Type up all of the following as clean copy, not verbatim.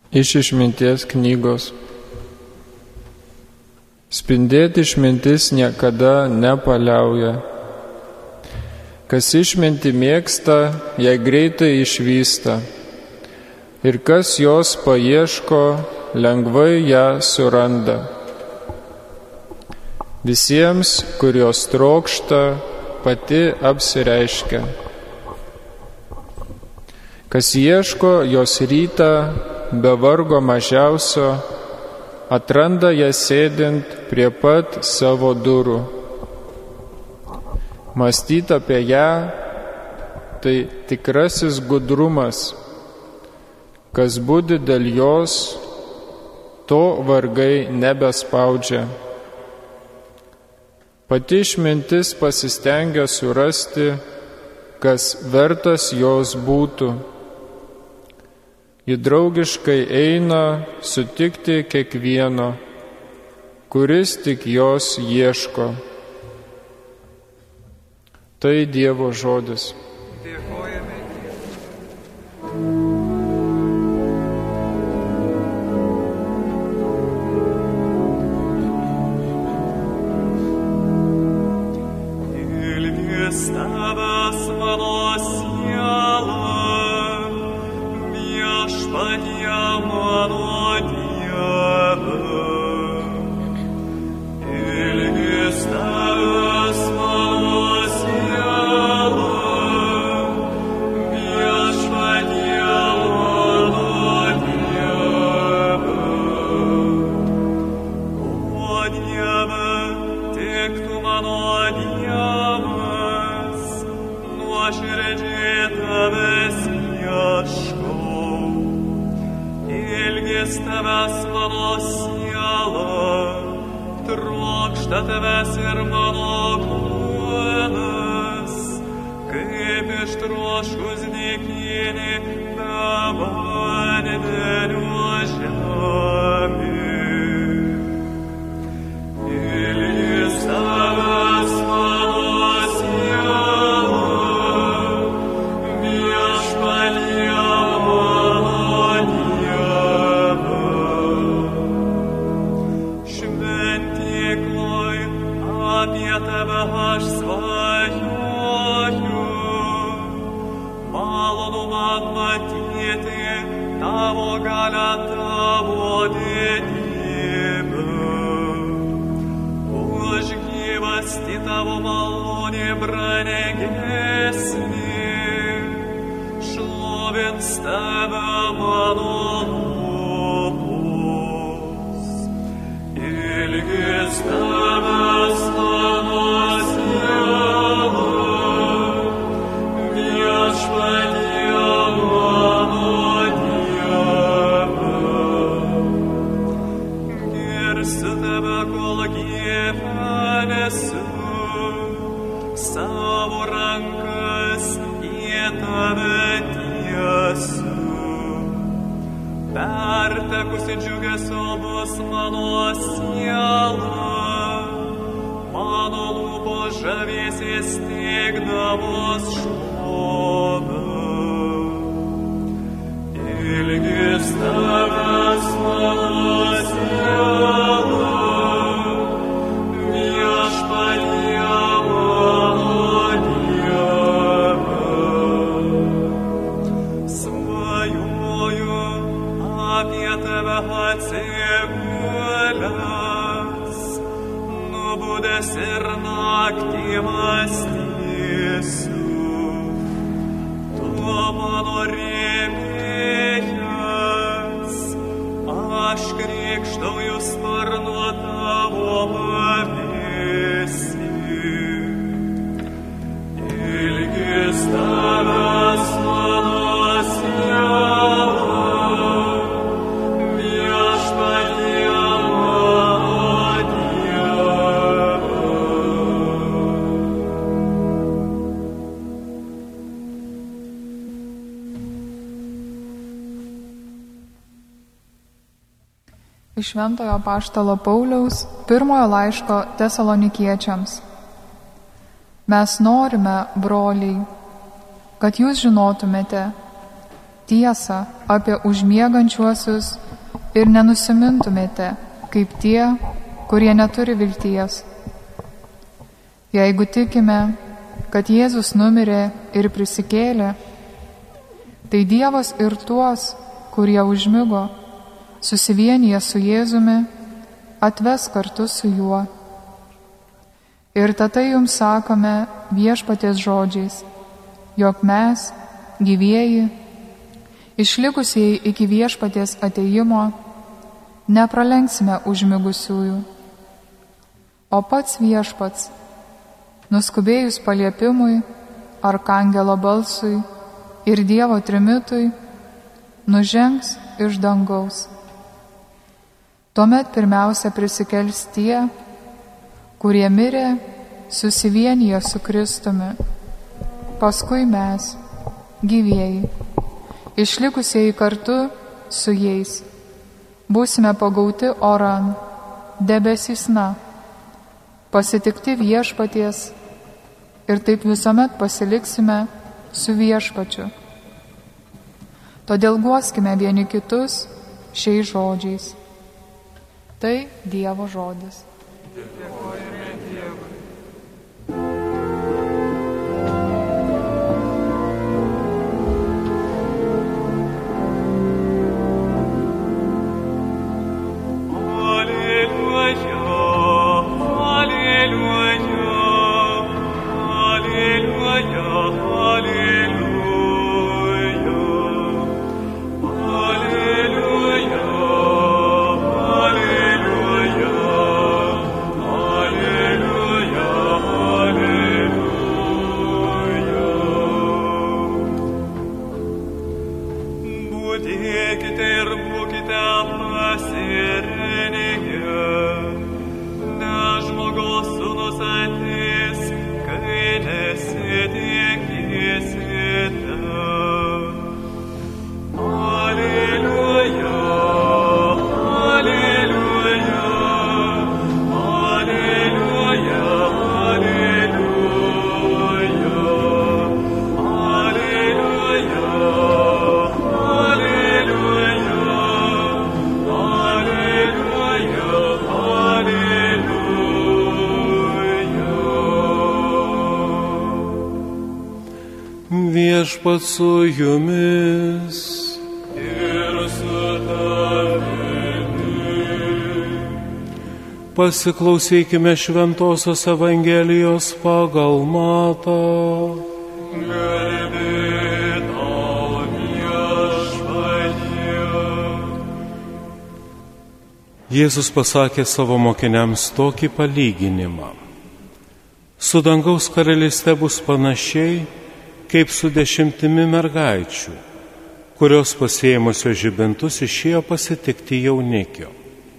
Iš išminties knygos. Spindėti išmintis niekada nepaliauja. Kas išmintį mėgsta, ją greitai išvysta. Ir kas jos paieško, lengvai ją suranda. Visiems, kurios trokšta, pati apsireiškia. Kas ieško jos rytą, be vargo mažiausio, atranda ją sėdint prie pat savo durų. Mąstyti apie ją tai tikrasis gudrumas. Kas budi dėl jos, to vargai nebespaudžia. Pati išmintis pasistengia surasti, kas vertas jos būtų. Ji draugiškai eina sutikti kiekvieno, kuris tik jos ieško. Tai Dievo žodis. Dėkojame Dievui. Ilgis tavęs mano siela, Viešpatie mano Dieve. Ilgis tavęs mano siela, Viešpatie mano Dieve. O Dieve, tik tu mano Dievas, nuoširdžiai tavęs ieškau. Ilgis tavęs mano siela, trokšta tavęs ir mano kūnas, kaip ištroškus dykynį be vandeniu žemė. Ilgis tavęs mano siela, Viešpatie mano Dieve. Šventykloj apie tave aš svajoju, malonu man matyti tavo galią, tavo didybę. Už gyvastį tavo malonė brangesnė, šlovins tave mano lūpos. Ilgis tavęs mano siela, Viešpatie mano Dieve. Girsiu tave, kol gyvenesiu, savo rankas į tave tiesiu. Pertekusi džiugesio bus mano siela, mano lūpos žavėsis teikdamos šlovę. Ilgis tavęs mano siela, Viešpatie mano Dieve. Svajoju apie tave atsigulęs, nubudęs ir naktį mąstysiu. Tu mano rėmėjas, aš krikštauju sparnu tavo pavėsį. Ilgis tavęs mano siela, Viešpatie mano Dieve. Iš Šventojo apaštalo Pauliaus pirmojo laiško Tesalonikiečiams. Mes norime, broliai, kad jūs žinotumėte, tiesą apie užmiegančiuosius ir nenusimintumėte, kaip tie, kurie neturi vilties. Jeigu tikime, kad Jėzus numirė ir prisikėlė, tai Dievas ir tuos, kurie užmigo, susivienyje su Jėzumi, atves kartu su juo. Ir tatai jums sakome viešpaties žodžiais, jog mes, gyvieji, išlikusieji iki viešpaties atėjimo, nepralenksime užmigusiųjų. O pats viešpats, nuskubėjus paliepimui, arkangelo balsui ir Dievo trimitui, nužengs iš dangaus. Tuomet pirmiausia prisikels tie, kurie mirė susivienyje su Kristumi, paskui mes, gyvieji, išlikusieji kartu su jais, būsime pagauti oran, debesysna, pasitikti viešpaties ir taip visuomet pasiliksime su viešpačiu. Todėl guoskime vieni kitus šiais žodžiais. Tai Dievo žodis. Dėkojame Dievui. Viešpats su jumis. Ir su tavimi. Pasiklausykime Šventosios Evangelijos pagal Matą. Garbė tau, Viešpatie. Jėzus pasakė savo mokiniams tokį palyginimą. Su dangaus karalyste bus panašiai, kaip su 10 mergaičių, kurios pasiėmusios žibintus išėjo pasitikti jaunikio.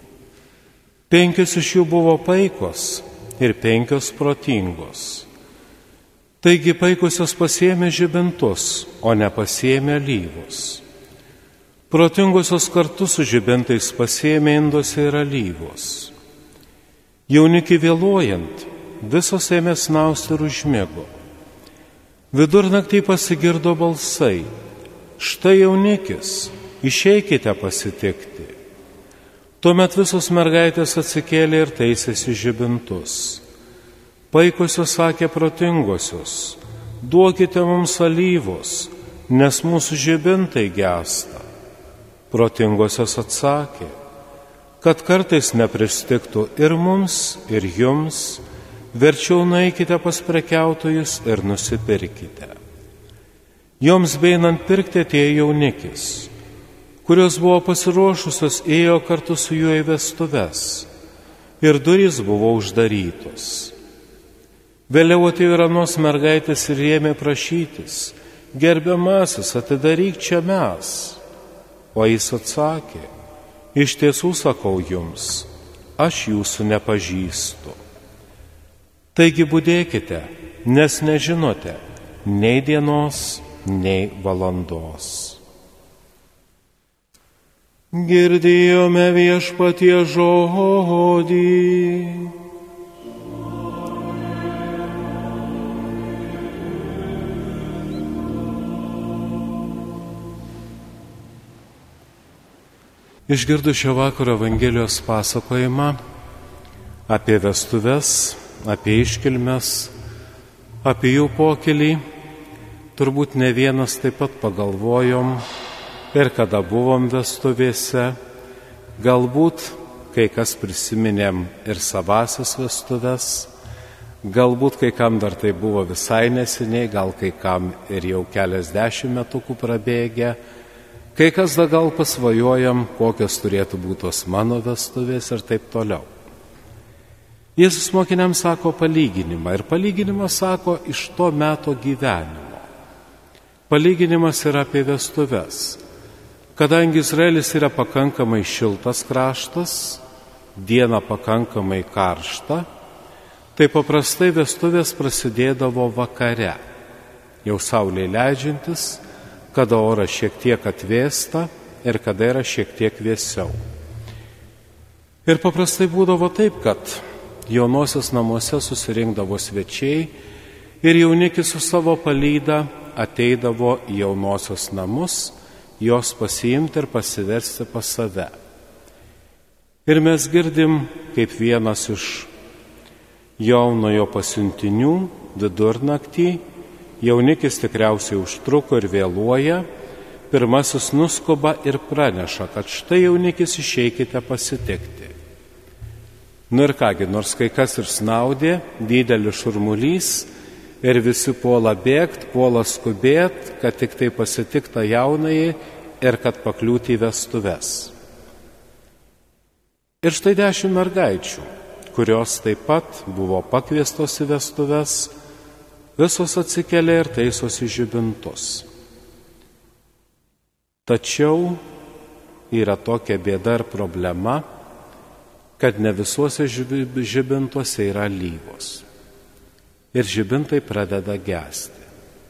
5 iš jų buvo paikos ir 5 protingos. Taigi paikusios pasiėmė žibintus, o nepasiėmė alyvos. Protingosios kartu su žibintais pasiėmė induose ir alyvos. Jaunikį vėluojant, visos ėmė snausti ir užmigo. Vidurnaktį pasigirdo balsai: štai jaunikis, išeikite pasitikti. Tuomet visos mergaitės atsikėlė ir taisėsi žibintus. Paikosios sakė protingosios: duokite mums alyvos, nes mūsų žibintai gęsta. Protingosios atsakė: kad kartais nepristigtų ir mums, ir jums, verčiau nueikite pas prekiautojus ir nusipirkite. Joms beinant pirkti atėjo jaunikis, kurios buvo pasiruošusios, ėjo kartu su juo į vestuves, ir durys buvo uždarytos. Vėliau atėjo ir anos mergaitės ir ėmė prašytis: gerbiamasis, atidaryk čia mes. O jis atsakė: iš tiesų sakau jums, aš jūsų nepažįstu. Taigi budėkite, nes nežinote nei dienos, nei valandos. Girdėjome Viešpatie žodį. Išgirdus šio vakaro Evangelijos pasakojimą apie vestuves, apie iškilmes, apie jų pokylį, turbūt ne vienas taip pat pagalvojom ir kada buvom vestuvėse, galbūt kai kas prisiminėm ir savasias vestuves, galbūt kai kam dar tai buvo visai neseniai, gal kai kam ir jau keliasdešimt metukų prabėgę, kai kas da gal pasvajojam, kokios turėtų būti tos mano vestuvės ir taip toliau. Jėzus mokiniams sako palyginimą ir palyginimas sako iš to meto gyvenimo. Palyginimas yra apie vestuves. Kadangi Izraelis yra pakankamai šiltas kraštas, diena pakankamai karšta, tai paprastai vestuvės prasidėdavo vakare, jau saulė leidžiantis, kada oras šiek tiek atvėsta ir kada yra šiek tiek vėsiau. Ir paprastai būdavo taip, kad jaunosios namuose susirinkdavo svečiai ir jaunikis su savo palyda ateidavo į jaunosios namus, jos pasiimti ir pasiversti pas save. Ir mes girdim, kaip vienas iš jaunojo pasiuntinių vidurnaktį, jaunikis tikriausiai užtruko ir vėluoja, pirmasis nuskuba ir praneša, kad štai jaunikis išeikite pasitikti. Nu ir kągi, nors kai kas ir snaudė, didelis šurmulys ir visi puola bėgt, puola skubėt, kad tik tai pasitikta jaunai ir kad pakliūti į vestuves. Ir štai 10 mergaičių, kurios taip pat buvo pakviestos į vestuves, visos atsikelia ir taisosi žibintus. Tačiau yra tokia bėda ir problema, kad ne visuose žibintuose yra alyvos. Ir žibintai pradeda gesti.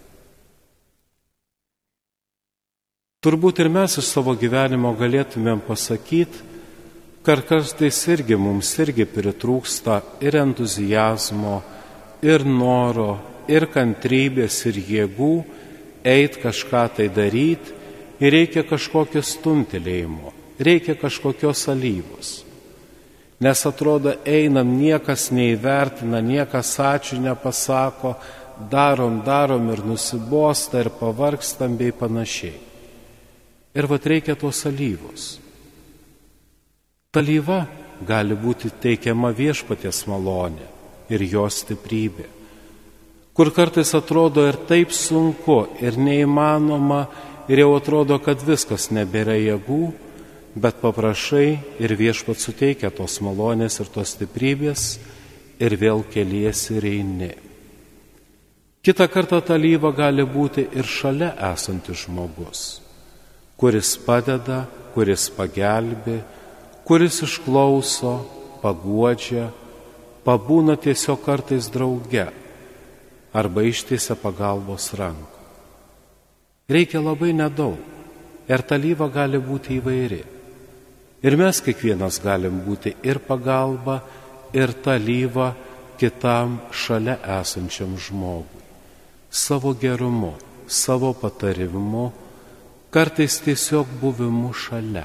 Turbūt ir mes iš savo gyvenimo galėtumėm pasakyti, kad kartais mums irgi pritrūksta ir entuzijazmo, ir noro, ir kantrybės, ir jėgų eit kažką tai daryti, ir reikia kažkokio stumtelėjimo, reikia kažkokios alyvos. Nes atrodo, einam, niekas neįvertina, niekas ačiū nepasako, darom ir nusibosta, ir pavargstam bei panašiai. Ir vat reikia tos alyvos. Ta alyva gali būti teikiama viešpaties malonė ir jos stiprybė, kur kartais atrodo ir taip sunku, ir neįmanoma, ir jau atrodo, kad viskas nebėra jėgų, bet paprašai ir viešpat suteikia tos malonės ir tos stiprybės ir vėl keliesi ir eini. Kita kartą ta alyva gali būti ir šalia esantis žmogus, kuris padeda, kuris pagelbi, kuris išklauso, paguodžia, pabūna tiesiog kartais drauge arba ištiesia pagalbos ranką. Reikia labai nedaug ir ta alyva gali būti įvairi. Ir mes kiekvienas galim būti ir pagalba, ir ta alyva kitam šalia esančiam žmogui. Savo gerumu, savo patarimu, kartais tiesiog buvimu šalia.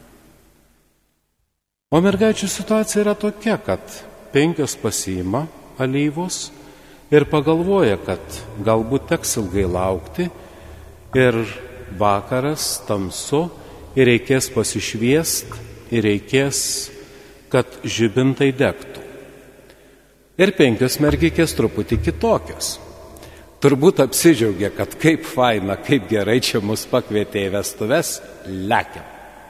O mergaičių situacija yra tokia, kad 5 pasiima alyvos ir pagalvoja, kad galbūt teks ilgai laukti ir vakaras tamsu ir reikės pasišviest ir reikės, kad žibintai degtų. Ir 5 mergikės truputį kitokios. Turbūt apsidžiaugia, kad kaip faina, kaip gerai čia mus pakvietė į vestuves, lekiam.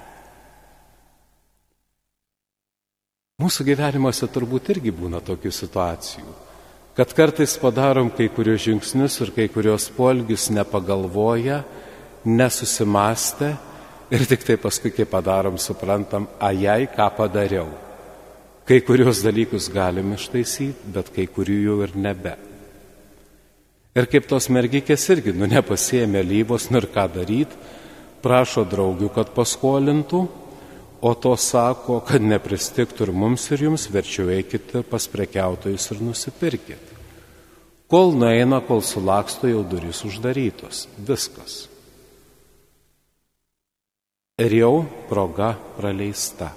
Mūsų gyvenimuose turbūt irgi būna tokių situacijų, kad kartais padarom kai kurios žingsnius ir kai kurios poelgius nepagalvoja, nesusimastę ir tik tai paskui, kai padarom, suprantam, ajai, ką padariau. Kai kurios dalykus galim ištaisyti, bet kai kurių jau ir nebe. Ir kaip tos mergikės irgi, nepasiėmė alyvos, ir ką daryti, prašo draugių, kad paskolintų, o to sako, kad nepristigtų ir mums ir jums, verčiau eikite pas prekiautojus ir nusipirkit. Kol nueina, kol sulaksto, jau durys uždarytos. Viskas. ir jau proga praleista.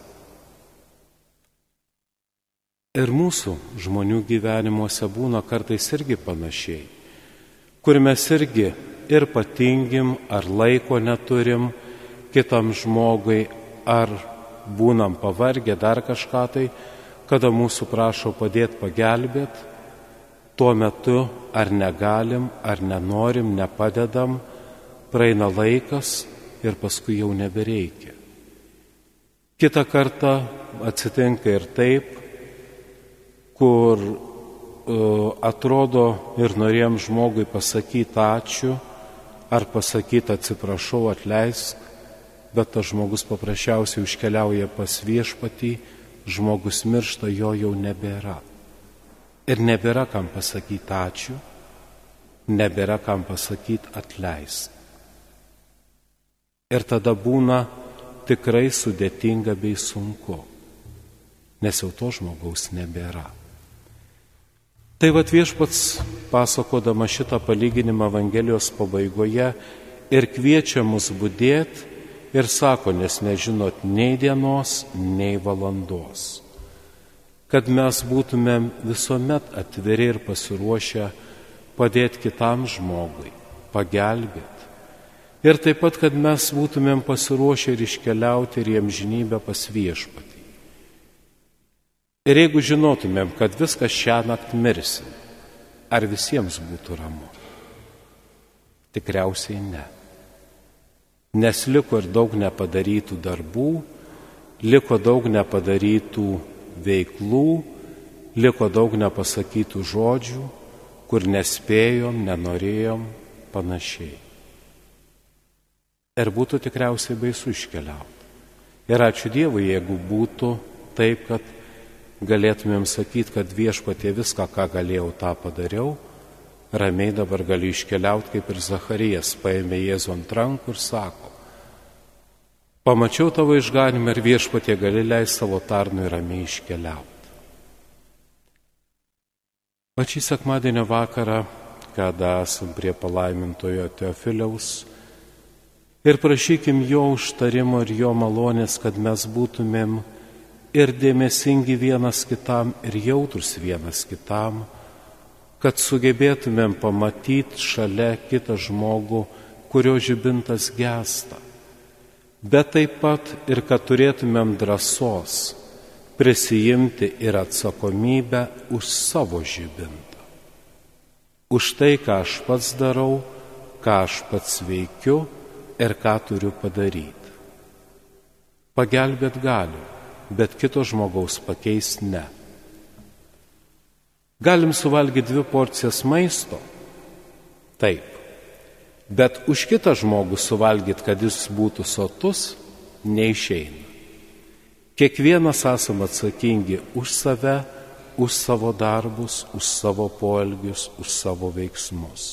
Ir mūsų žmonių gyvenimuose būna kartais irgi panašiai, kur mes irgi ir patingim, ar laiko neturim kitam žmogui, ar būnam pavargę dar kažką tai, kada mūsų prašo padėti, pagelbėti, tuo metu ar negalim, ar nenorim, nepadedam, praeina laikas ir paskui jau nebereikia. Kita kartą atsitinka ir taip, kur atrodo ir norėjom žmogui pasakyti ačiū, ar pasakyti atsiprašau, atleisk, bet tas žmogus paprasčiausiai iškeliauja pas viešpatį, žmogus miršta, jo jau nebėra. Ir nebėra kam pasakyti ačiū, nebėra kam pasakyti atleisk. Ir tada būna tikrai sudėtinga bei sunku, nes jau to žmogaus nebėra. Tai vat viešpats, pasakodama šitą palyginimą Evangelijos pabaigoje, ir kviečia mus budėti ir sako, nes nežinot nei dienos, nei valandos. Kad mes būtumėm visuomet atviri ir pasiruošę padėti kitam žmogui, pagelbėti. Ir taip pat, kad mes būtumėm pasiruošę ir iškeliauti ir į amžinybę pas viešpatį. Ir jeigu žinotumėm, kad viskas šiąnakt mirsim, ar visiems būtų ramu? Tikriausiai ne. Nes liko ir daug nepadarytų darbų, liko daug nepadarytų veiklų, liko daug nepasakytų žodžių, kur nespėjom, nenorėjom, panašiai. Ir būtų tikriausiai baisu iškeliauti. Ir ačiū Dievui, jeigu būtų taip, kad galėtumėm sakyti, kad viešpatie viską, ką galėjau, tą padariau, ramiai dabar galiu iškeliauti, kaip ir Zacharijas paėmė Jėzų ant rankų ir sako, pamačiau tavo išganimą ir viešpatie gali leisti savo tarnui ramiai iškeliauti. O šį sekmadienio vakarą, kada esam prie palaimintojo Teofiliaus, ir prašykim jo užtarimo ir jo malonės, kad mes būtumėm ir dėmesingi vienas kitam, ir jautrus vienas kitam, kad sugebėtumėm pamatyti šalia kitą žmogų, kurio žibintas gęsta. Bet taip pat ir kad turėtumėm drąsos prisijimti ir atsakomybę už savo žibintą. Už tai, ką aš pats darau, ką aš pats veikiu ir ką turiu padaryti. Pagelbėt galiu, bet kito žmogaus pakeist ne. Galim suvalgyti 2 porcijas maisto? Taip. Bet už kitą žmogų suvalgyti, kad jis būtų sotus, neišeina. Kiekvienas esame atsakingi už save, už savo darbus, už savo poelgius, už savo veiksmus.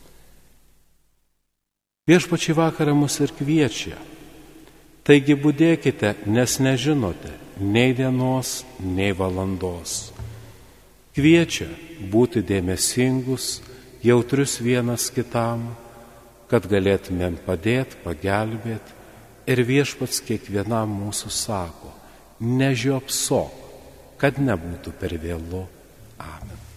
Viešpačiai vakarą mus ir kviečia. Taigi budėkite, nes nežinote nei dienos, nei valandos. Kviečia būti dėmesingus, jautrius vienas kitam, kad galėtumėm padėti, pagelbėti. Ir viešpats kiekvienam mūsų sako, nežiopsok, kad nebūtų per vėlu. Amen.